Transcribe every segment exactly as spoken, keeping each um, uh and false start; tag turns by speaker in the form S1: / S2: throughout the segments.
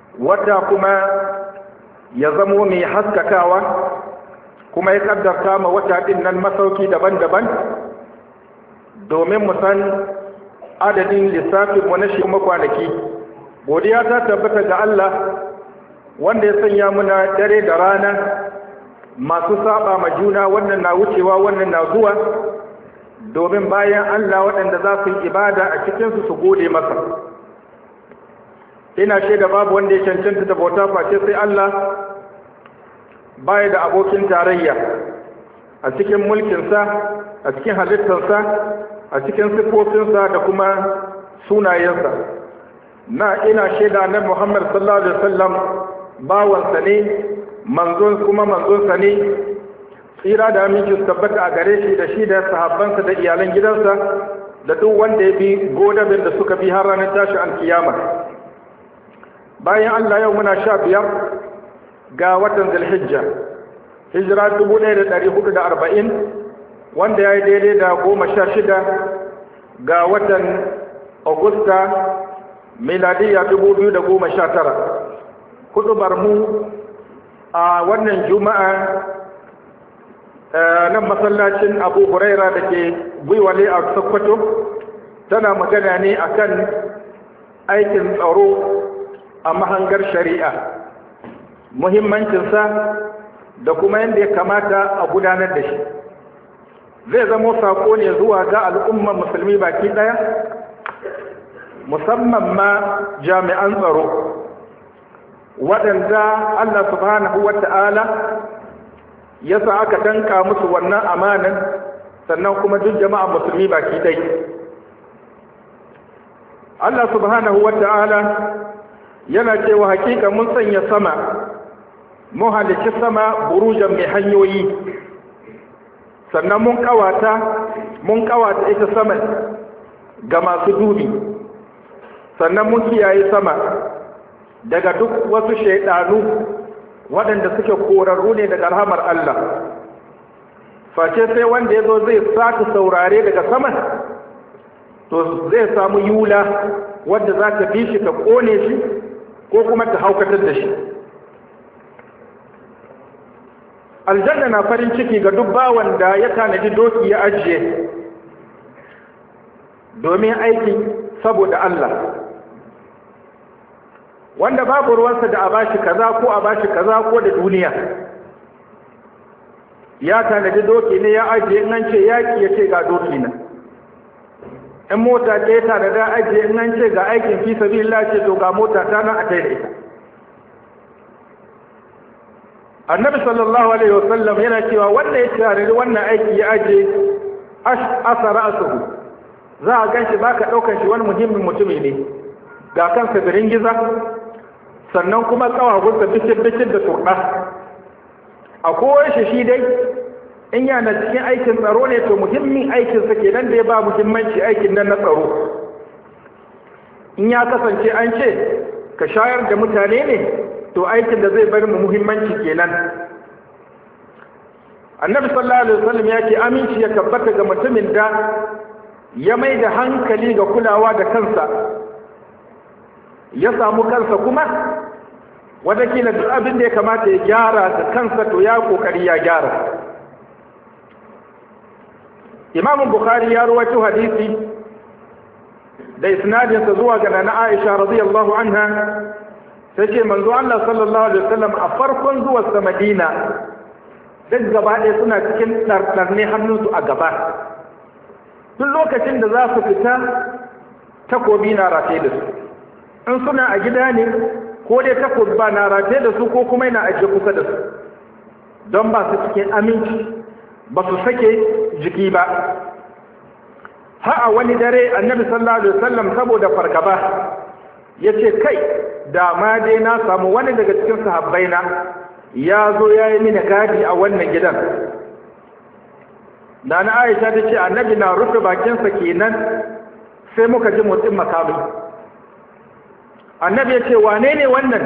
S1: wata kuma ya zamo mai haskakawa, kuma ya kaddarta ma wata din nan masauki daban-daban domin mu san adadin lissafin mu na shi kuma kwanaki. Godiya ta tabbata ga Allah wanda ya sanya muna dare da rana masu saba ma juna, wannan na wucewa wannan na zuwa, domin bayan Allah waɗanda za su yi ibada a cikinsu su gode masa. Ina shaida babu wanda ya cancanta da bauta face sai Allah, baya da abokin tarayya a cikin mulkinsa, a cikin halittarsa, a cikin sifofinsa da kuma sunayensa. Na ina shaida na Muhammad sallallahu alaihi wasallam bawansa ne, manzon kuma manzonsa ne, tsira da aminci su tabbata a gare shi da shi da sahabbansa da iyalan gidansa da duk wanda ya bi godabin da suka bi har ranar tashi alkiyama. Bayan Allah, yau muna sha biyar ga watan Zulhijja, hijira dubu ɗaya da ɗari hudu da arba'in, wanda ya yi daidai da goma sha shida ga watan Agusta miladiyya dubu biyu da goma sha tara. Hudubar mu a wannan juma'a nan masallacin Abu Huraira da ke Gwiwale a Sokoto tana magana ne akan aikin tsaro a mahangar shari'a, muhimmancinsa da kuma yadda ya kamata a gudanar da shi. Zai zama sako ne zuwa ga al'ummar musulmi baki ɗaya, musamman ma jami'an tsaro waɗanda Allah subhanahu wa ta'ala ya sa aka danka musu wannan amanan, sannan kuma duk jama'a musulmi baki ɗaya. Allah subhanahu wa ta'ala yana cewa hakika mun sanya sama, mun halicci sama burujan mai hanyoyi, sannan mun kawata mun kawata ita sama ga masu dubi, sannan mun kiyaye sama daga duk wasu shaidanu waɗanda suke korarru ne daga rahamar Allah. Face sai wanda ya zo zai sata saurare daga sama, to zai samu yula wadda za ta bi shi ta ƙone shi ko kuma ta haukatar da shi. Aljanna na farin ciki ga duk bawan da ya tanadi doki ya ajiye domin aiki saboda Allah, wanda babu ruwansa da a bashi kaza ko a bashi kaza ko da duniya. Ya tanadi doki ne ya ajiye, in an ce yaki ya ce ga doki na, in mota ce ya tanada ajiye, in an ce ga aikin fi sabilillah ce to ga mota ta nan a tai da ita. Annabi sallallahu alaihi wasallam yana cewa wanda ya tanadi wannan aiki ya ajiye asara asuhu, za a ganshi baka daukar shi wani muhimmin mutumi ne, ga kansa birin giza, sannan kuma kawagunsa bicin-bicin da turɗa. A kowace shi dai in yana cikin aikin tsaro ne, to muhimmin aikinsa kenan da ya ba muhimmanci aikin nan na tsaro. In ya kasance an ce ka shayar da mutane ne, to aikin da zai bari mu muhimmanci kenan. Annabi sallallahu alaihi wasallam ya ce aminci ya tabbata ga mutumin da ya mai da hankali ga kulawa da kansa, ya samu kansa kuma wadakila duk abin da ya kamata ya gyara da kansa to ya kokari ya gyara. Imam Bukhari ya rawaito hadisi da isnadinsa zuwa ga Nana Aisha radiyallahu anha, sai ce manzo Allah sallallahu alaihi wasallam a farkon zuwa sa Madina duk gaba ɗaya suna cikin ɗarɗarne hannunsu a gaba. Duk lokacin da za su fita takobi na rataye da su, in suna a gida ne ko dai takobi ba na rataye da su ko kuma yana ajiye kusa da su, don ba su cikin aminci, ba su sake jiki ba. Ha a wani dare annabi sallallahu alaihi wasallam saboda fargaba ya ce kai da ma dai na samu wani daga cikin sahabbaina ya zo ya yi mini gadi a wannan gidan. Da na Aisha ta ce annabi na rufe bakinsa kenan sai muka ji motsin makami. Annabi ya ce wane ne wannan?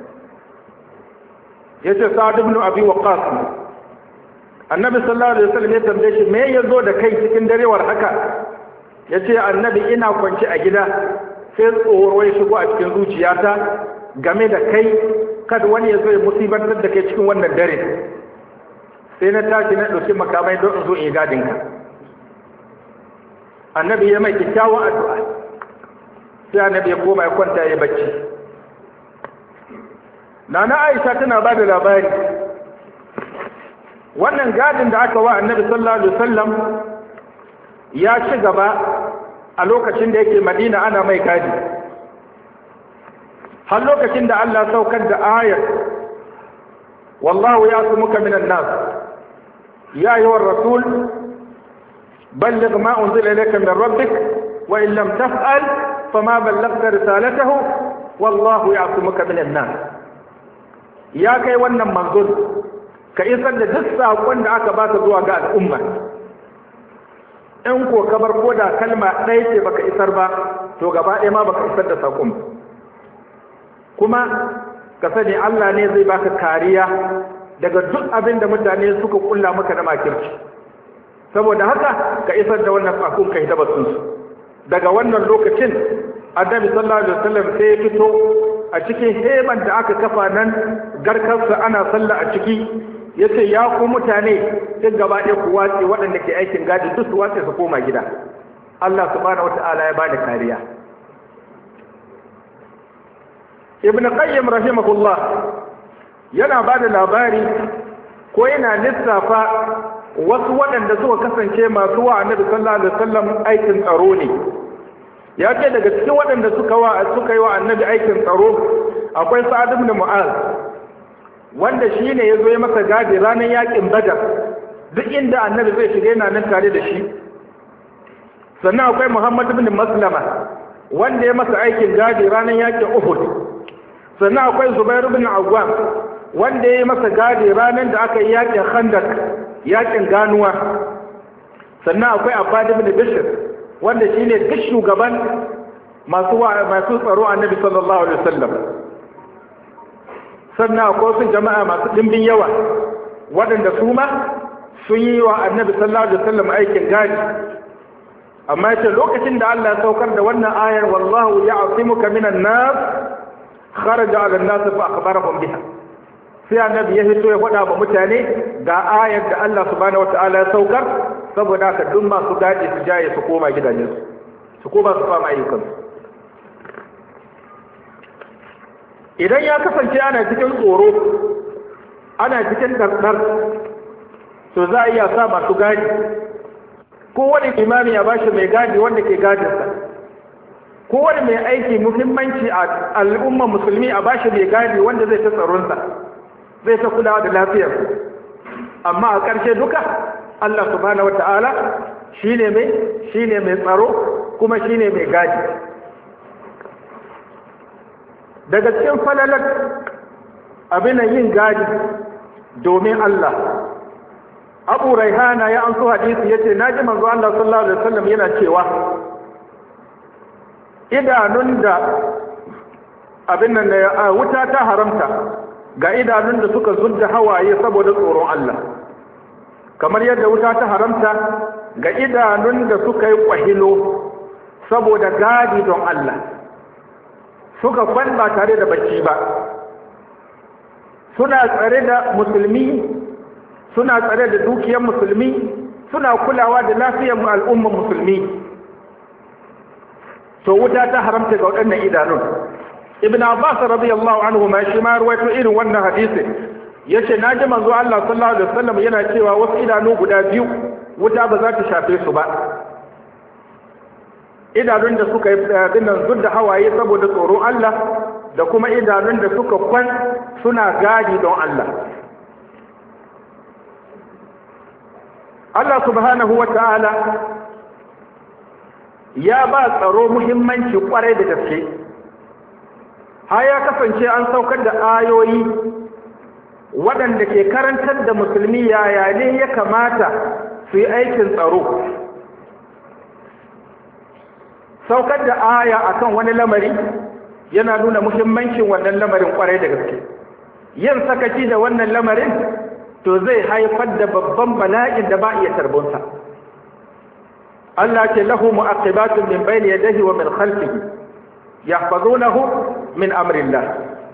S1: Ya ce Sa'ad ibn Abi Waqqas. Annabi sallallahu alaihi wasallam ya tambaye shi me ya zo da kai cikin darewar haka? Ya ce annabi ina kwance a gida sai tsoro ya shigo a cikin zuciyata game da kai, kada wani ya zo ya musibantar da kai cikin wannan dare. Sai na tashi na ɗauki makamai don in zo in yi gadinka. Annabi ya mai kyakkyawan addu'a, sai annabi ya koma ya kwanta ya bacci. Nana Aisha tana ba da labari, wannan gadin da aka wa annabi sallallahu alaihi wasallam ya ci gaba a lokacin da yake Madina ana mai gadi, har lokacin da Allah saukar da ayar wallahu ya'tumuka minan nas ya ayyuhar rasul balligh ma unzila ilayka min rabbik wa in lam taf'al fama ballaghta risalatahu wallahu ya'tumuka minan nas. Ya kai wannan manzon, ka isar da duk saƙon da aka baka zuwa ga al'umma. In ko ka bar koda kalma ɗaya ce baka isar ba, to gaba ɗaya ma baka isar da saƙon. Kuma ka sani Allah ne zai baka kariya daga duk abin da mutane suka kulla maka na makirci. Saboda haka ka isar da wannan saƙon kai da basun su. Daga wannan lokacin Annabi sallallahu alaihi wasallam sai ya fito a cikin heman da aka kafa nan garkarsa ana sallah a ciki, ya ce ya ku mutane duk gaba ɗaya ku watse waɗanda ke aikin gadi duk su watse su koma gida. Allah subhanahu wata'ala ya bada kariya. Ibn Qayyim rahimahullah yana bada labari ko yana lissafa wasu waɗanda suka kasance masu wa Annabi sallallahu alaihi wasallam aikin tsaro ne. Ya ce daga cikin waɗanda suka wa suka yi wa Annabi aikin tsaro akwai Sa'ad ibn Mu'az, wanda shi ne ya zo ya masa gadi ranar yakin Badar, duk inda Annabi zai shiga yana nan tare da shi. Sannan akwai Muhammad ibn Maslama, wanda ya masa aikin gadi ranar yakin Uhud. Sannan akwai Zubair ibn Awwam, wanda ya masa gadi ranar da aka yi yakin Khandaq, yakin ganuwa. Sannan akwai Abbad ibn Bishr, wanda shine duk shugaban masu masu tsaro Annabi sallallahu alaihi wasallam. Sannan akwai wasu jama'a masu dimbin yawa waɗanda su ma sun yi wa Annabi sallallahu alaihi wasallam aikin gadi. Amma yace lokacin da Allah ya saukar da wannan ayar wallahu ya'simuka minan nas, kharaja 'ala an-nas fa akhbarahum biha. Sai Annabi ya fito ya faɗa wa mutane ga ayar da Allah subhanahu wataala ya saukar, saboda haka duk masu gadi su jaye su koma gidajensu, su koma su fama ayyukansu. Idan ya kasance ana cikin tsoro, ana cikin ɗarɗar, to za a iya sa masu gadi, ko wani imami ya bashi mai gadi wanda ke gadinsa, ko wani mai aiki muhimmanci a al'umma musulmi a bashi mai gadi wanda zai ta tsaronsa, zai ta kulawa da lafiyarsa. Amma a ƙarshe duka Allah subhanahu wata'ala shine mai shine mai tsaro kuma shine mai gadi. Daga cikin falalar abin yin gadi domin Allah, Abu Raihana ya an so hadisi yace naji manzo Allah sallallahu alaihi wasallam yana cewa idanun da abin nan wuta ta haramta ga idanun da suka zudda hawaye saboda tsoron Allah, kamar yadda wuta ta haramta ga idanun da suka yi kwahilo saboda gadi don Allah, suka kwan ba tare da bacci ba, suna tsare da musulmi, suna tsare da dukiyar musulmi, suna kulawa da lafiyar al'ummar musulmi. To wuta ta haramta ga waɗannan idanun. Ibn Abbas radiyallahu anhu ma shi ma rawaito irin wannan hadisi, yace naji manzo Allah sallallahu alaihi wasallam yana cewa wasu idanu guda biyu wuta ba za ta shafe su ba. Idanun da suka yi dinnan zudda hawaye saboda tsoron Allah, da kuma idanun da suka kwan suna gadi don Allah. Allah subhanahu wa ta'ala ya ba tsaro muhimmanci kwarai da gaske. Har ya kasance an saukar da ayoyi waɗanda ke karantar da musulmi yaya ne ya kamata su yi aikin tsaro. Saukar da aya akan wani lamari yana nuna muhimmancin wannan lamarin kwarai da gaske. Yin sakaci da wannan lamarin to zai haifar da babban bala'in da ba iya tarbonsa. Allah ce lahu mu'aqibatun min bayni yadihi wa min khalfihi yahfazunahu min amrillah.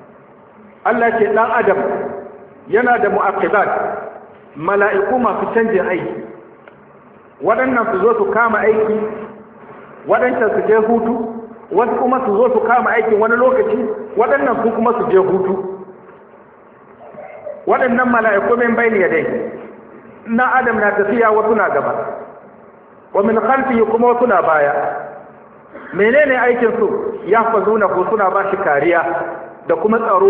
S1: Allah ce ɗan adam yana da mu'aqibat, mala'iku masu canjin aiki, waɗannan su zo su kama aiki, waɗancan su je hutu, wasu kuma su zo su kama aikin wani lokaci, waɗannan su kuma su je hutu. Waɗannan mala'iku min bayni yadayhi, na adam na tafiya wasu na gaba, wa min khalfihi kuma wasu na baya. Menene aikin su? Yahfazuna ko suna ba shi kariya da kuma tsaro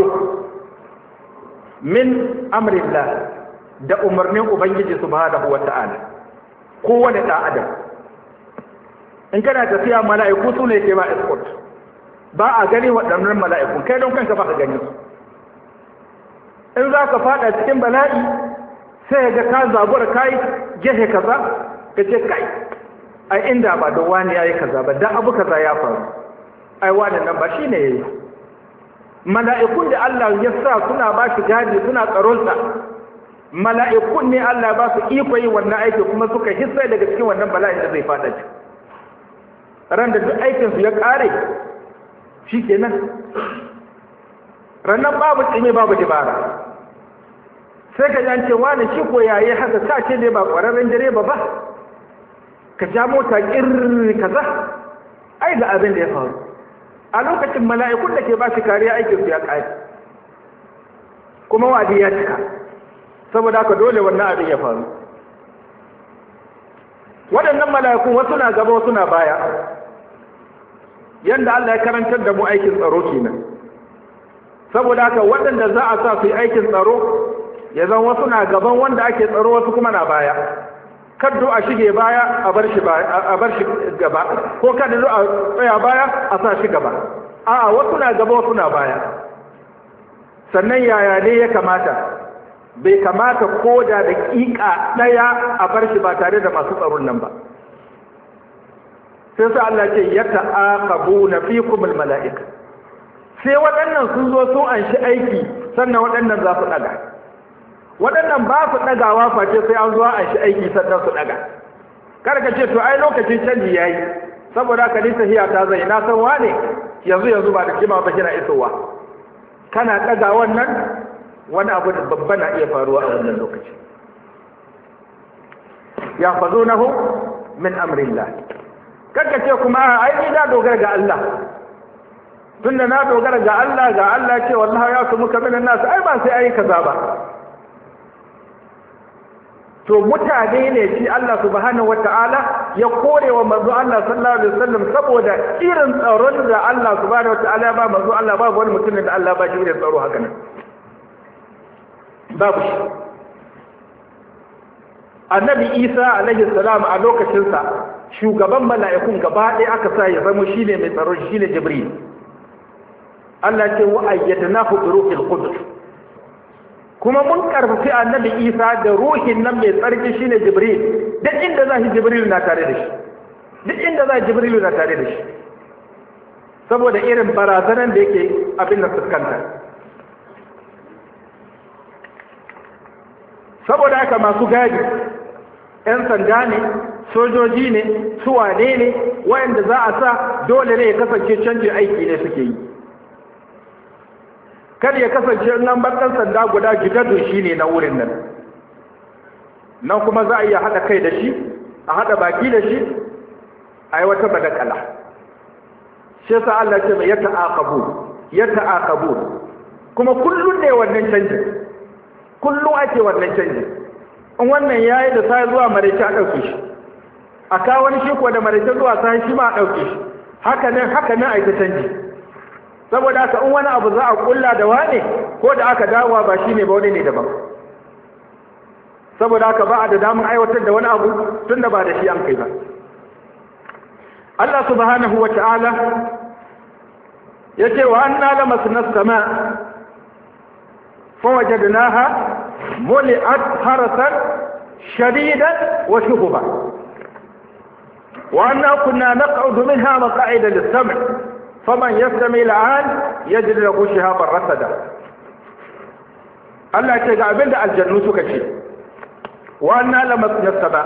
S1: min amrillah, da umarnin ubangiji subhanahu wata'ala. Kowane ɗan adam in kana tafiya, mala'iku su ne ke ba escort, ba a gani waɗannan mala'ikun, kai don kanka ba ka gani. In za ka faɗa cikin bala'i sai ga ka zabura kai gehe kaza, ka ce kai ai inda ba da wani yayi kaza ba, dan abu kaza ya faru, ai wani nan ba shine yayi. Mala'ikun da Allah ya sa suna ba shi gadi, suna tsaronsa, mala'ikun ne Allah ba su iko yin wannan aiki, kuma suka hissa daga cikin wannan bala'in da zai fada ci. Ran da duk aikinsu ya ƙare shi kenan, rannan babu tsimi babu dibara. Sai ka jance wani shi ko yayi haka, sa ce ne ba ƙwararren direba ba, ka ja mota ƙirri kaza, ai ga abin da ya faru. A lokacin mala'ikun da ke ba shi kariya aikinsu ya ƙare, kuma wadi ya cika, saboda haka dole wannan abin ya faru. Waɗannan mala'ikun wasu na gaba wasu na baya, yadda Allah ya karantar da mu aikin tsaro kenan. Saboda haka waɗanda za a sa su yi aikin tsaro ya zan wasu na gaban wanda ake tsaro, wasu kuma na baya. Kaddo a shige baya a bar shi a bar shi gaba, ko kaddo a tsaya baya a sa shi gaba. A'a, wasu na gaba wasu na baya. Sannan yaya ne ya kamata? Bai kamata ko da daƙiƙa ɗaya a bar shi ba tare da masu tsaron nan ba. Sai sa Allah ce ya ta'aqabu na fikum mala'ika. Sai waɗannan sun zo sun anshi aiki, sannan waɗannan za su ɗaga. Waɗannan ba su ɗagawa face sai an zo an shi aiki sannan su ɗaga. Kar ka ce to ai lokacin canji yayi, saboda haka ni tahiya ta zai na san wane yanzu yanzu ba da kima ba kina isowa. Kana ɗaga wannan wani abu da babba na iya faruwa a wannan lokaci. Ya fazunahu min amrillah. Kar ka ce kuma ai ni na dogara ga Allah. Tunda na dogara ga Allah, ga Allah ce wallahi ya su muka minan nasu, ai ba sai ai kaza ba. To mutane ne shi Allah subhanahu wata'ala ya kore wa manzo Allah sallallahu alaihi wasallam saboda irin tsaron da Allah subhanahu wata'ala ba manzo Allah, babu wani mutum da Allah ba shi irin tsaro haka nan, babu shi. Annabi Isa alaihi salam a lokacinsa shugaban mala'ikun gaba ɗaya aka sa ya zama shine mai tsaro, shine Jibril. Allah ce wa ayyadnahu bi ruhil qudus, kuma mun karfafi annabi Isa da ruhin nan mai tsarki shine Jibril. Duk inda za shi Jibril na tare da shi, duk inda za Jibril na tare da shi, saboda irin barazanan da yake abin da fuskanta. Saboda haka masu gadi, ‘yan sanda ne, sojoji ne, suwane ne, wayanda za a sa dole ne ya kasance canjin aiki ne suke yi. Kada ya kasance nan ɗan sanda guda gidadu shi ne na wurin nan, nan kuma za a iya haɗa kai da shi, a haɗa baki da shi, a yi wata badakala. Shi sa Allah ce mai ya ta'aqabu, ya ta'aqabu, kuma kullum ne wannan canji, kullum ake wannan canji. In wannan ya yi da sai zuwa maraice a ɗauke shi, a kawo wani shi ko da maraice zuwa sai shi ma a ɗauke shi, haka nan haka nan a yi ta canji. Saboda haka in wani abu za a kulla da wane, ko da aka dawowa ba shi ne ba, wani ne daban. Saboda haka ba a da damar aiwatar da wani abu tun da ba da shi an kai ba. Allah subhanahu wa ta'ala ya ce wa anna lamasna as-sama fa wajadnaha muli'at harasan shadidan wa shuhuba wa anna kunna naq'udu minha maq'ida lis-sam' faman yastami al'an yajid lahu shihaban rasada. Allah ce ga abinda aljannu suka ce wa anna lamasna as-sama,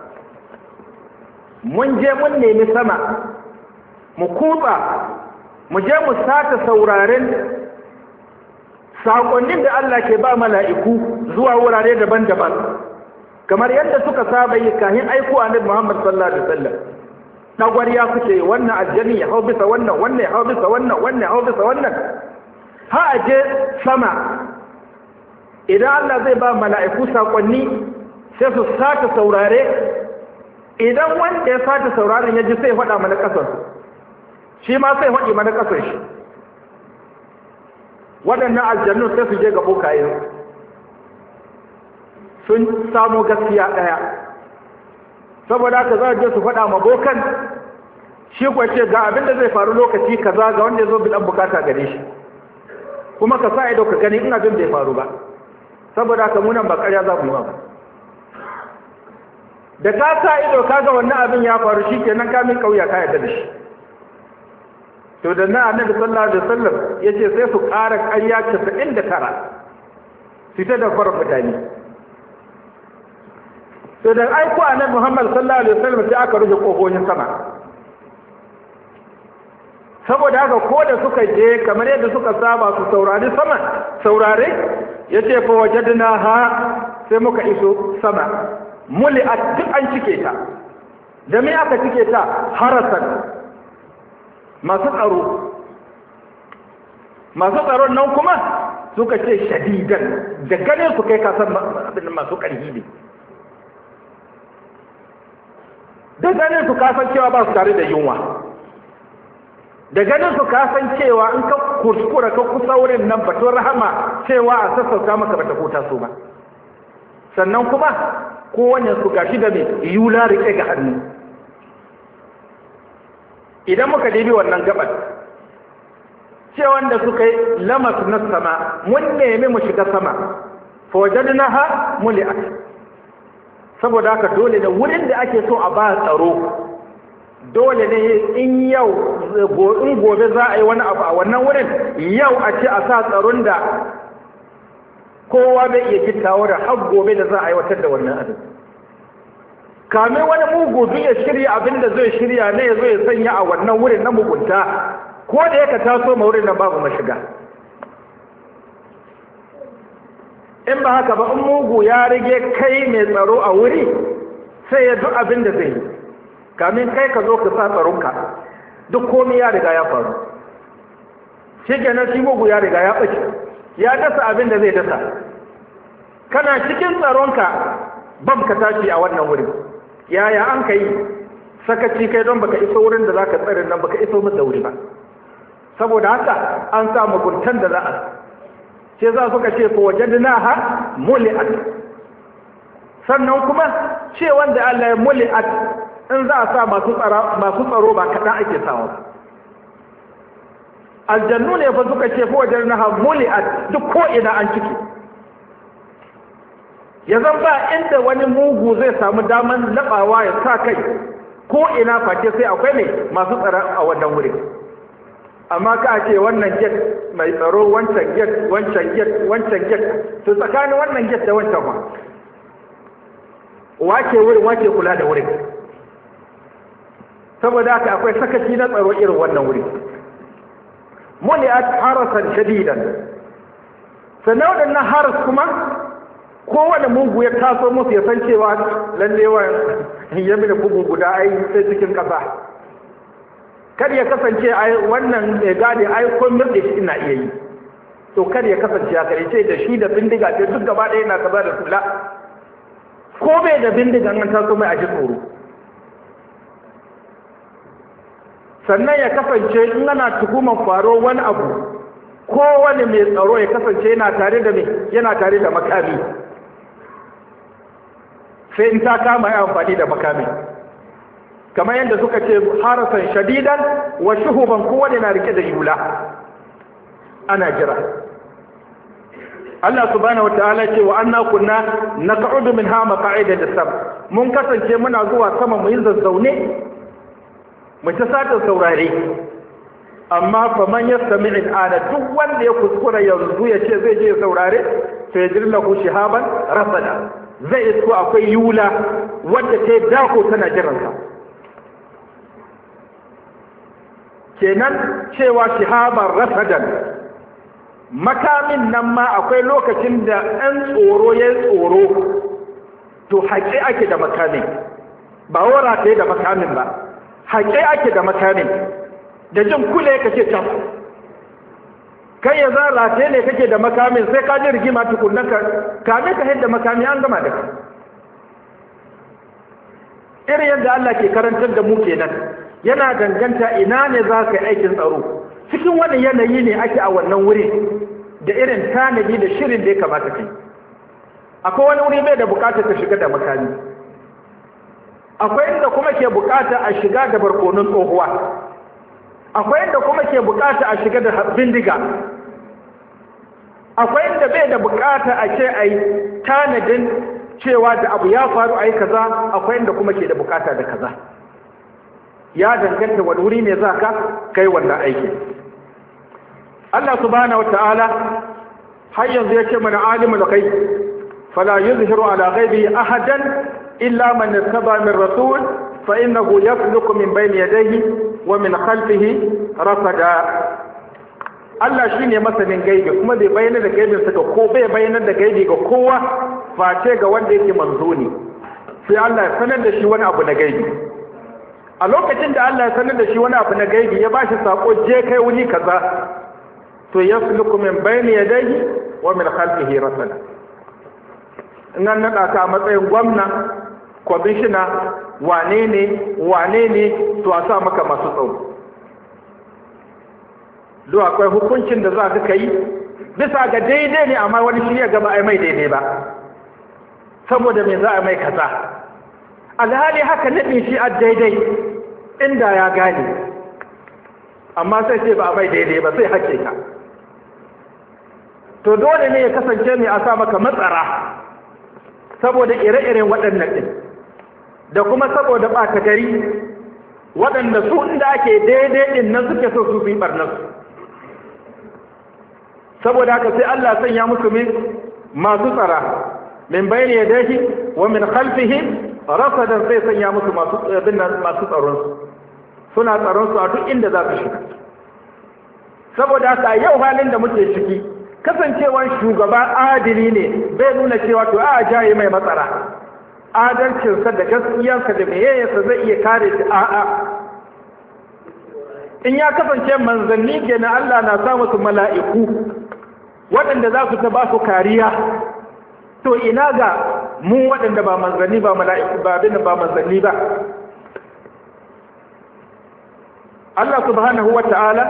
S1: mun je mun nemi sama, mu kutsa mu je mu sata sauraren saƙonnin da Allah ke ba mala'iku zuwa wurare daban-daban kamar yadda suka saba yi kahin aiko annabi Muhammad sallallahu alaihi wasallam dagwariya kuke wannan aljani ya hau bisa wannan wannan ya hau bisa wannan wannan ya hau bisa wannan ha aje sama idan Allah zai ba mala'iku saƙonni sai su sata saurare idan wanda ya sata sauraren ya ji sai faɗa mana ƙasar shi ma sai faɗi mana ƙasar shi waɗannan aljannu sai su je ga bokayen sun samu gaskiya ɗaya saboda haka za a je su faɗa ma bokan shi kuwa ce ga abin da zai faru lokaci kaza ga wanda ya zo biɗan bukata gare shi kuma ka sa ido ka gani in abin bai faru ba saboda haka munan ba ƙarya za mu yi ba da ka sa ido ka ga wannan abin ya faru shi kenan ka min kauya ka yarda da shi to da na annabi sallallahu alaihi wasallam yace sai su ƙara ƙarya casa'in da tara fita da farar mutane to da aiko annabi Muhammad sallallahu alaihi wasallam sai aka rufe kofofin sama saboda haka ko da suka je kamar yadda suka saba su saurari sama saurare yace fa wajadna ha sai muka iso sama muli'at duk an cike ta da me aka cike ta harasan masu tsaro masu tsaron nan kuma suka ce shadidan da ganin su kai kasan abin masu ƙarfi ne da ganin su kasan cewa ba su tare da yunwa da ganin su kasan cewa in ka kuskura ka kusa wurin nan batun rahama cewa a sassauta maka bata kota su ba sannan kuma kowane su gashi da mai yula rike ga hannu idan muka dibi wannan gabar ce wanda suka yi lamas na sama mun nemi mu shiga sama fa wajadnaha muli'at saboda haka dole da wurin da ake so a ba tsaro dole ne in yau in gobe za a yi wani abu a wannan wurin yau a ce a sa tsaron da kowa bai iya gittawa da har gobe da za a aiwatar da wannan abin kame wani mugu duk ya shirya abin da zai shirya ne ya zo ya sanya a wannan wurin na mugunta ko da yaka taso ma wurin nan babu mashiga in ba haka ba in mugu ya rige kai mai tsaro a wuri sai ya duk abin da zai yi kamin kai ka zo ka sa tsaronka duk komai ya riga ya faru shi kenan shi mugu ya riga ya ɓace ya dasa abin da zai dasa kana cikin tsaronka bam ka tashi a wannan wurin yaya an ka yi sakaci kai don baka iso wurin da za ka tsare nan baka iso masa wuri ba saboda haka an sa muguntan da za a ce za suka ce fa wajadnaha muli'at sannan kuma ce wanda Allah ya muli'at in za a sa masu tsaro masu tsaro ba kadan ake sawa aljannu ne fa suka ce fa wajadnaha muli'at duk ko ina an ciki ya zan ba inda wani mugu zai samu daman labawa ya sa kai ko ina face sai akwai ne masu tsara a wannan wuri amma ka ce wannan get mai tsaro wancan get wancan get wancan get to tsakanin wannan get da wancan ba wace wurin wace kula da wurin saboda haka akwai sakaci na tsaro irin wannan wuri muli'at harasan shadidan sannan waɗannan haras kuma kowane mugu ya taso musu ya san cewa lallewa ya mini bugu guda ai sai cikin ƙasa kar ya kasance ai wannan mai gane ai ko mirɗe shi ina iya yi to kar ya kasance ya kare ce da shi da bindiga ce duk gaba ɗaya yana kaza da kula ko bai da bindiga an taso mai a ji tsoro sannan ya kasance in ana tuhumar faro wani abu ko wani mai tsaro ya kasance yana tare da mai yana tare da makami sai in ta kama ya amfani da makami kamar yadda suka ce harasan shadidan wa shuhuban kowane na rike da yula ana jira Allah subhanahu wataala ce wa anna kunna naq'udu minha maq'ida lis-sam mun kasance muna zuwa sama mu yi zazzaune mu ta sata saurare amma fa man yastami al-ana duk wanda ya kuskura yanzu ya ce zai je saurare sai jirlahu shihaban rasada zai isko akwai yula wadda ta dako tana jiransa kenan cewa shihaban rasadan makamin nan ma akwai lokacin da ɗan tsoro ya tsoro to haƙe ake da makamin, ba wara ta da makamin ba, haƙe ake da makamin, da jin kule ka ce can kai ya za rataye ne kake da makamin sai ka ji rigima tukunan ka kame ka yadda makami an gama da ka. Irin yadda Allah ke karantar da mu kenan yana danganta ina ne za ka yi aikin tsaro, cikin wani yanayi ne ake a wannan wuri da irin tanadi da shirin da ya kamata kai. Akwai wani wuri bai da bukatar ka shiga da makami, akwai inda kuma ke bukata a shiga da barkonon tsohuwa, akwai inda kuma ke bukata a shiga da bindiga, akwai inda bai da bukata a ce a yi tanadin cewa da abu ya faru a yi kaza, akwai inda kuma ke da bukata da kaza. Ya danganta wani wuri ne za ka kai wannan aiki. Allah subhanahu wa ta'ala har yanzu ya ce mana alimul ghaib fala yuzhiru ala ghaibihi ahadan illa man ittaba min rasul fa innahu yasluku min bayni yadayhi wa min khalfihi rasada. Allah shine masanin gaibi kuma bai bayyana da gaibin sa ga ko bai bayyana da gaibi ga kowa face ga wanda yake manzo ne, sai Allah ya sanar da shi wani abu na gaibi. A lokacin da Allah ya sanar da shi wani abu na gaibi ya bashi sako je kai wuni kaza, to yasluku min bayni yadayhi wa min khalfihi rasada. In an naɗa ka a matsayin gwamna, kwamishina, wane ne wane ne to a sa maka masu tsaro. Do akwai hukuncin da za ka yi bisa ga daidai ne amma wani shi ya gaba ai mai daidai ba, saboda me za a mai kaza, alhali haka naɗin shi a daidai inda ya gane, amma sai ce ba a mai daidai ba sai hake ka. To dole ne ya kasance mai a sa maka matsara saboda ire-iren waɗannan ɗin, da kuma saboda ɓata gari waɗanda su inda ake daidai ɗin nan suke so su fi ɓarnarsu. Saboda haka sai Allah sanya musu min masu tsara min bayni yadayhi wa min khalfihi rasadan, sai sanya musu masu masu tsaron su, suna tsaron su a duk inda za su shiga. Saboda haka yau halin da muke ciki, kasancewan shugaba adili ne bai nuna cewa to a jaye mai matsara, adalcinsa da gaskiyarsa da meyayyarsa zai iya kare shi. A'a, in ya kasance manzanni kenan Allah na sa musu mala'iku waɗanda za su ta ba su kariya, to ina ga mu waɗanda ba manzanni ba mala'iku ba bin ba manzanni ba. Allah subhanahu wa ta'ala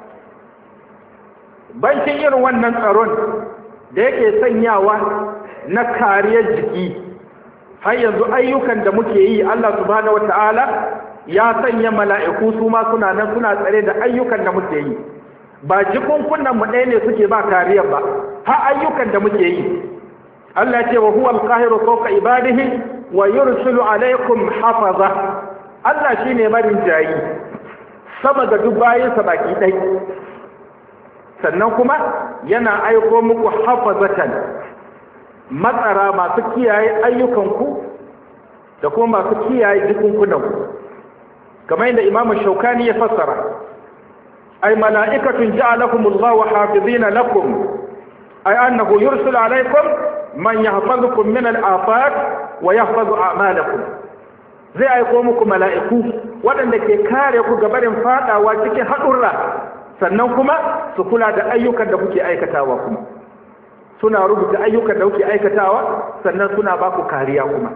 S1: bankin irin wannan tsaron da yake sanyawa na kariyar jiki, har yanzu ayyukan da muke yi Allah subhanahu wa ta'ala ya sanya mala'iku su ma suna nan suna tsare da ayyukan da muke yi. Ba jikunkunan mu ɗaya ne suke ba kariya ba, har ayyukan da muke yi. Allah ce wa huwa al-qahiru fawqa ibadihi wa yursilu alaykum hafaza. Allah shine marin jayi sama ga duk bayinsa baki ɗai, sannan kuma yana aiko muku hafazatan, matsara masu kiyaye ayyukanku da kuma masu kiyaye jikunkunanku, kamar yadda Imam Shaukani ya fassara, ay mala'ikatun ja'alakumullahu hafizina lakum, ay annahu yursilu alaykum man yahfazukum min al-afat wa yahfazu a'malakum. Zai aiko muku mala'iku waɗanda ke kare ku gabarin fadawa cikin haɗurra, sannan kuma su kula da ayyukan da kuke aikatawa, kuma suna rubuta ayyukan da kuke aikatawa, sannan suna ba ku kariya kuma.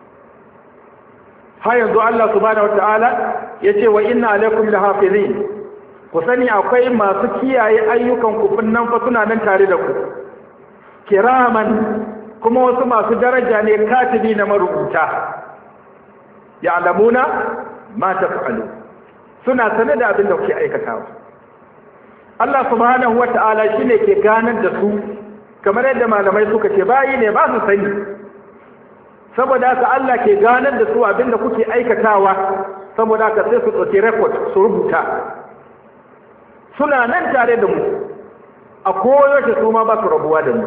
S1: Har yanzu Allah subhanahu wata'ala ya ce wa inna alaikum lahafizin, ku sani akwai masu kiyaye ayyukan ku nan fa suna nan tare da ku, kiraman, kuma wasu masu daraja ne, katibi na marubuta, ya'lamuna ma taf'alu, suna sanar da abin da kuke aikatawa. Allah subhanahu wata'ala shine ke ganar da su, kamar yadda malamai suka ce bayi ne ba su sani, saboda haka Allah ke ganar da su abin da kuke aikatawa, saboda haka sai su ɗauki record su rubuta. Suna nan tare da mu a koyaushe, su ma ba su rabuwa da mu,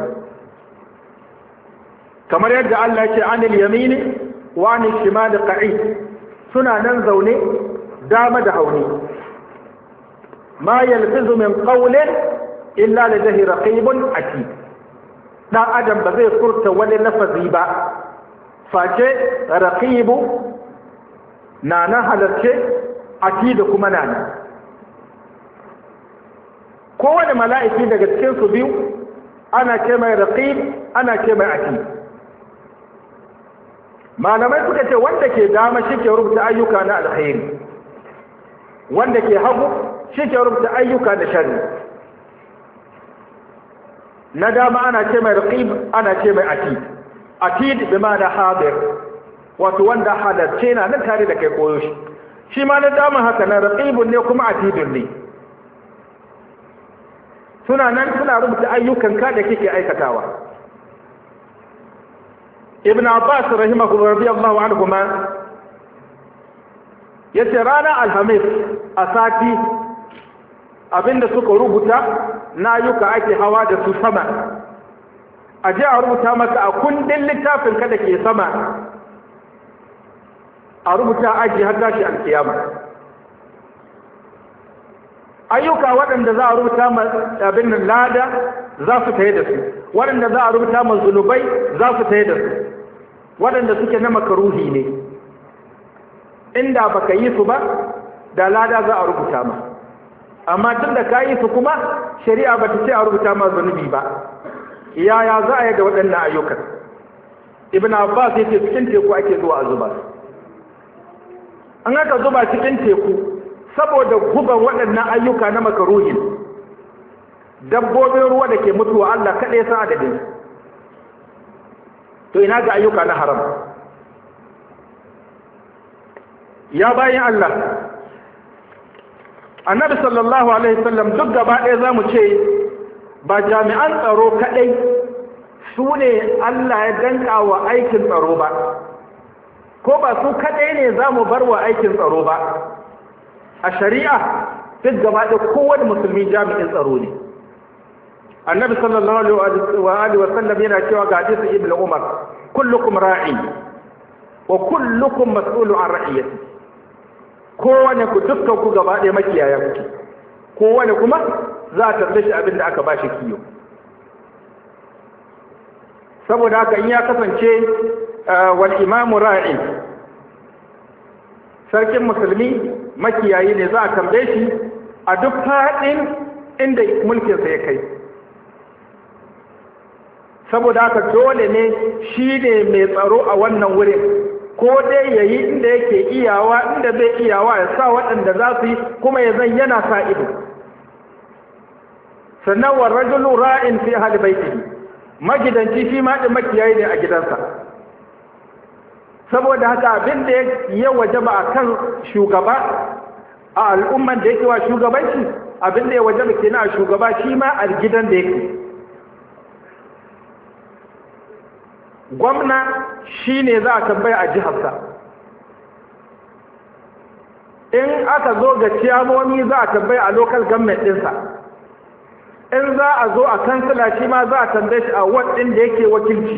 S1: kamar yadda Allah ce anil yamini wa anil shimali qa'id, suna nan zaune dama da hauni. Ma yalfizu min qawlin illa ladayhi raqibun atid. Dan adam ba zai furta wani lafazi ba face raqibu na nan halarce atid kuma na nan. Kowane mala'iki daga cikin su biyu ana ce mai raqib ana ce mai atid. Malamai suka ce wanda ke dama shi ke rubuta ayyuka na alkhairi, wanda ke hagu shi ke rubuta ayyuka na sharri. Na dama ana ce mai raqib ana ce mai atid. Atid bi ma'ana hadir, wato wanda halarce na nan tare da kai koyo shi. Shi ma na dama haka na raqibun ne kuma atidun ne. Suna nan suna rubuta ayyukan ka da kike aikatawa. Ibn Abbas rahimahu radiyallahu anhu ma yace rana alhamis a sati abinda suka rubuta na ayyuka ake hawa da su sama, a je a rubuta maka a kundin littafin ka da ke sama, a rubuta aji har tashi alkiyama. Ayyuka waɗanda za a rubuta ma abin nan lada za su taye da su, waɗanda za a rubuta ma zunubai za su taye da su, waɗanda suke na makaruhi ne, inda baka yi su ba da lada za a rubuta ma, amma tun da ka yi su kuma shari'a ba ta ce a rubuta ma zunubi ba. Yaya za a yi da waɗannan ayyukan? Ibn Abbas ya ce cikin teku ake zuwa a zuba. An aka zuba cikin teku saboda guban waɗannan ayyuka na makaruhin, dabbobin ruwa da ke mutuwa Allah kaɗai san adadin. To ina ga ayyuka na haram? Ya bayan Allah, Annabi sallallahu alaihi wasallam duk gaba ɗaya za mu ce ba jami'an tsaro kaɗai su ne Allah ya danka wa aikin tsaro ba, ko ba su kaɗai ne za mu bar wa aikin tsaro ba. A shari'a duk gaba ɗaya kowane musulmi jami'in tsaro ne. Annabi sallallahu alaihi wasallam yana cewa ga hadisin Ibn Umar, kullukum ra'i wa kullukum mas'ulun an ra'iyati. Kowane ku dukkan ku gaba ɗaya makiyaya kuke, kowane kuma za a tarbe shi abin da aka ba shi kiyo. Saboda haka in ya kasance wal imamu ra'i, sarkin musulmi makiyayi ne, za a tambaye shi a duk faɗin inda mulkinsa ya kai. Saboda haka dole ne shi ne mai tsaro a wannan wurin, ko dai ya yi inda yake iyawa, inda bai iyawa ya sa waɗanda za su yi, kuma ya zan yana sa ido. Sannan wa rajulu ra'in fi ahli baitihi, magidanci shi ma din makiyayi ne a gidansa. Saboda haka abin da ya wajaba akan shugaba a al'umman da yake wa shugabanci, abin da ya wajaba kenan a shugaba shi ma a gidan da yake. Gwamna shi ne za a tambaya a jiharsa. In aka zo ga ciyamomi za a tambaya a local government ɗinsa. In za a zo a kansila shi ma za a tambaye shi a ward ɗin da yake wakilci.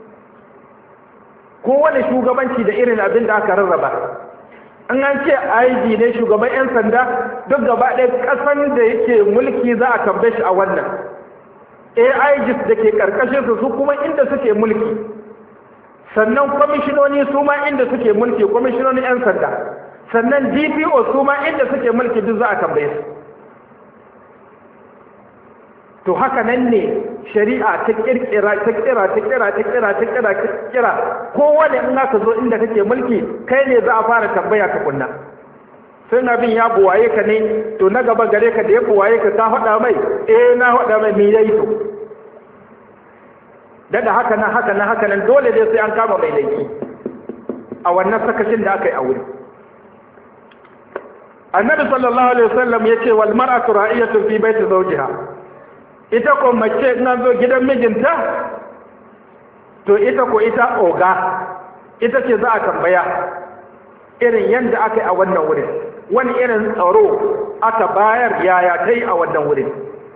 S1: Kowane shugabanci da irin abin da aka rarraba. An an ce I G ne shugaban 'yan sanda, duk gaba ɗaya ƙasan da yake mulki za a tambaye shi a wannan. A I Gs da ke ƙarƙashinsu su kuma inda suke mulki. Sannan kwamishinoni su ma inda suke mulki, kwamishinonin 'yan sanda. Sannan D P O su ma inda suke mulki duk za a tambaye su. To haka nan ne shari'a ta kirkira ta kira ta kira ta kira ta kira ta kira kowane in aka zo inda kake mulki kai ne za a fara tambaya ka kunna. Sai na bin ya buwaye ka ne, to na gaba gare ka da ya buwaye ka ta faɗa mai, eh na faɗa mai me yayi to. Dada haka nan haka nan haka nan dole dai sai an kama mai laifi a wannan sakashin da aka yi a wuri. Annabi sallallahu alaihi wasallam yace wal mar'atu ra'iyatun fi baiti zawjiha. Ita ko mace in an zo gidan mijinta, to ita ko ita oga, ita ce za a tambaya irin yadda aka yi a wannan wurin, wani irin tsaro aka bayar yaya ta yi a wannan wurin.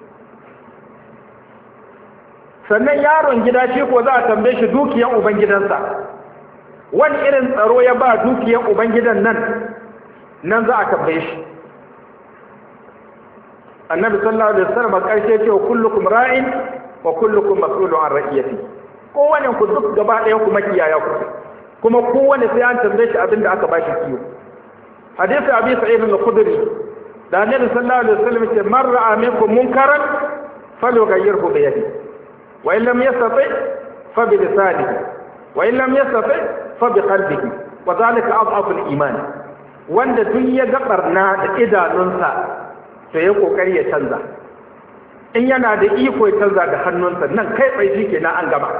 S1: Sannan yaron gida shi ko za a tambaye shi dukiyan ubangidansa, wani irin tsaro ya ba dukiyan ubangidan nan, nan za a tambaye shi. annabi sallallahu alaihi wasallam karshe ce kullukum ra'in wa kullukum mas'ulun an ra'iyati kowane ku duk gaba ɗaya ku makiyaya ku kuma kowane sai an tambaye shi abinda aka bashi kiyo hadisi abi sa'id al-khudri da annabi sallallahu alaihi wasallam ce man ra'a minkum munkaran falyughayyirhu bi yadihi wa in lam yastati fa bi lisanihi wa in lam yastati fa bi qalbihi wa dhalika adhafu al-iman wanda duk ya ga barna da idanunsa to ya kokari ya canza in yana da iko ya canza da hannunsa nan kai tsaye shi kenan an gaba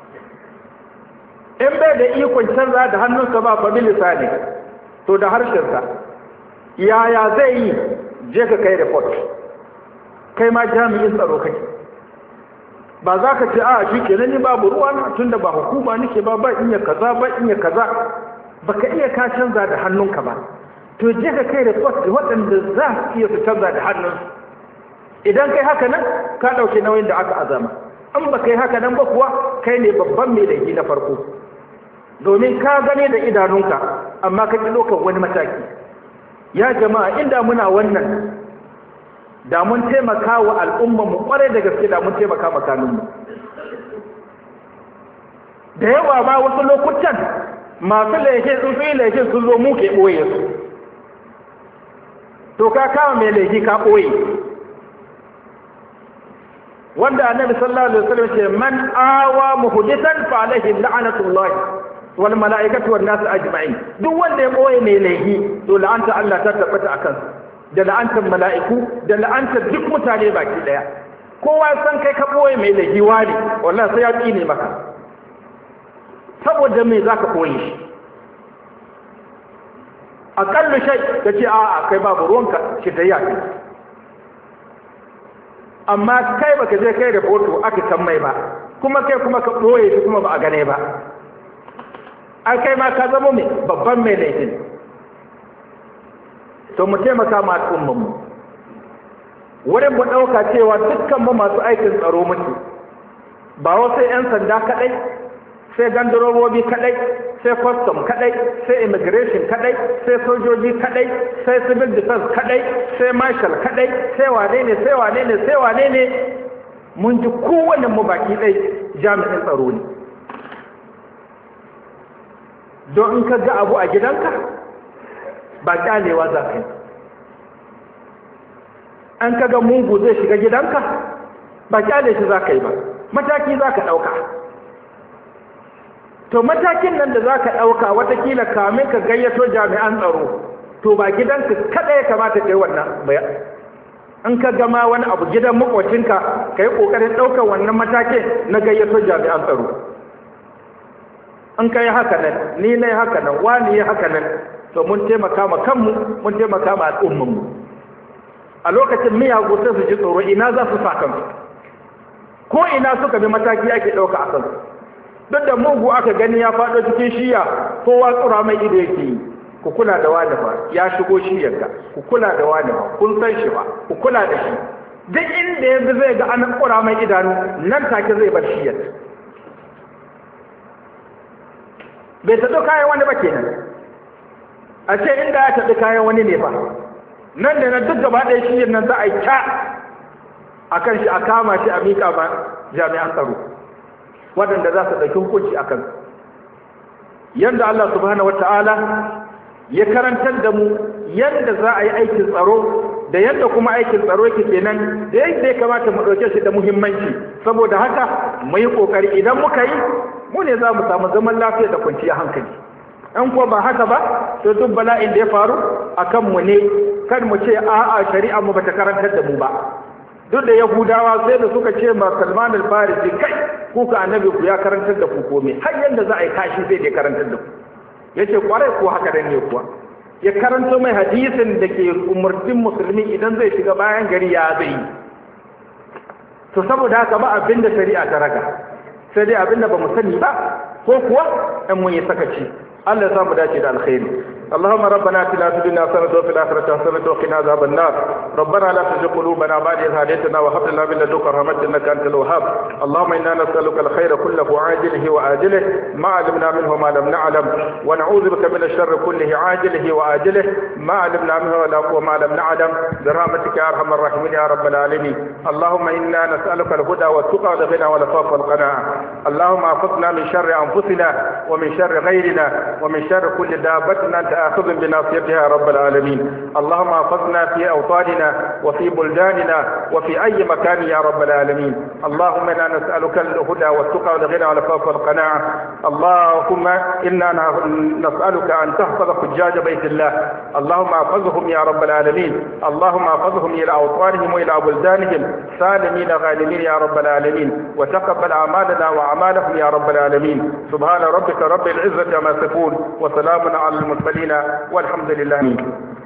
S1: in bai da ikon canza da hannunsa ba fa bi lisani to da harshensa yaya zai yi je ka kai report kai ma jami'in tsaro kake ba za ka ce a shi kenan ni babu ruwa na tunda ba hukuma nake ba ba in ya kaza ba in ya kaza baka iya ka canza da hannunka ba to je ka kai report da waɗanda za su iya su canza da hannunsu idan kai haka nan ka ɗauke nauyin da aka azama an ba kai haka nan ba kuwa kai ne babban mai laifi na farko domin ka gane da idanunka amma ka ƙi ɗaukar wani mataki ya jama'a inda muna wannan da mun taimaka wa al'ummarmu ƙwarai da gaske da mun taimaka makaninmu da yawa ba wasu lokutan masu laifin sun fi laifin sun zo mu ke ɓoye su to ka kama mai laifi ka ɓoye wanda annabi sallallahu alaihi wasallam ce man awa muhdithan fa alaihi la'natullah wal mala'ikatu wan nas ajma'in duk wanda ya ɓoye mai laifi to la'anta Allah ta tabbata akan da la'antar mala'iku da la'antar duk mutane baki daya kowa san kai ka ɓoye mai laifi wani wallahi sai ya tsine maka saboda me zaka ɓoye shi aƙallu shai ka ce a kai babu ruwanka shi ta yaki amma kai baka je kai da foto aka san mai ba kuma kai kuma ka ɓoye shi kuma ba a gane ba ai kai ma ka zama mai babban mai laifin to mu taimaka ma al'ummanmu wurin mu ɗauka cewa dukkan mu masu aikin tsaro muke ba wasu 'yan sanda kaɗai sai gandarobobi kadai sai custom kadai sai immigration kadai sai sojoji kadai sai civil defense kadai sai marshal kadai sai wane ne sai wane ne sai wane ne mun ji kowanne mu baki dai jami'in tsaro ne don in ka ga abu a gidanka ba kyalewa za ka yi an ka ga mungu zai shiga gidanka ba kyale shi za ka yi ba mataki za ka ɗauka to matakin nan da za ka ɗauka watakila kamin ka gayyato jami'an tsaro to ba gidanka kada ya kamata ka yi wannan in ka gama wani abu gidan makwacinka ka yi ƙoƙarin ɗaukar wannan matakin na gayyato jami'an tsaro in ka yi haka nan ni na yi haka nan wani yi haka nan to mun taimaka ma kanmu mun taimaka ma al'ummanmu a lokacin miyagu sai su ji tsoro ina za su sa kansu ko ina suka bi mataki ake ɗauka a kansu duk da mugu aka gani ya faɗo cikin shiya kowa tsura mai ido yake yi ku kula da wani fa ya shigo shiyarka ku kula da wani fa kun san shi ba ku kula da shi duk inda yanzu zai ga an tsura mai idanu nan take zai bar shiyar bai taɗo kayan wani ba kenan a ce inda ya taɗi kayan wani ne ba nan da nan duk gaba ɗaya shiyar nan za a yi ta a kan shi a kama shi a miƙa ba jami'an tsaro waɗanda za su ɗauki hukunci a kan yadda Allah subhanahu wata'ala ya karantar da mu yadda za a yi aikin tsaro da yadda kuma aikin tsaro yake kenan da yadda ya kamata mu ɗauke shi da muhimmanci saboda haka mu yi ƙoƙari idan muka yi mu ne za mu samu zaman lafiya da kwanciyar hankali in kuwa ba haka ba to duk bala'in da ya faru a kanmu ne kan mu ce a'a shari'a mu bata karantar da mu ba duk da yahudawa sai da suka ce ma Salman al-Farisi kai ku ka annabi ku ya karantar da ku komai har yanda za a yi kashi sai da karantar da ku yace kwarai ko haka dan ne kuwa ya karanto mai hadisin da ke umurtin musulmi idan zai shiga bayan gari ya zai to saboda haka ba abin da shari'a ta raga sai dai abin da ba mu sani ba ko kuwa in mun yi sakaci Allah ya samu dace da alkhairi اللهم ربنا اتنا في الدنيا حسنة وفي الآخرة حسنة وقنا عذاب النار. ربنا لا تزغ قلوبنا بعد إذ هديتنا وهب لنا من لدنك رحمة إنك أنت الوهاب. اللهم إنا نسألك الخير كله عاجله وآجله ما علمنا منه ما لم نعلم، ونعوذ بك من الشر كله عاجله وآجله ما علمنا منه وما لم نعلم، برحمتك يا أرحم الراحمين يا رب العالمين. اللهم إنا نسألك الهدى والتقى والغنى والعفاف والقناعة. اللهم احفظنا من شر أنفسنا ومن شر غيرنا ومن شر كل دابة أنت آخذ بناصيتها يا رب العالمين. اللهم احفظنا في أوطاننا وفي بلداننا وفي أي مكان يا رب العالمين. اللهم إنا نسألك الهدى والتقى والغنى والعفاف والقناعة. اللهم إنا نسألك أن تحفظ حجاج بيت الله. اللهم احفظهم يا رب العالمين. اللهم احفظهم إلى أوطانهم وإلى بلدانهم سالمين غانمين يا رب العالمين، وتقبل أعمالنا وأعمالهم يا رب العالمين. سبحان ربك رب العزة عما يصفون وسلام على المرسلين والحمد لله.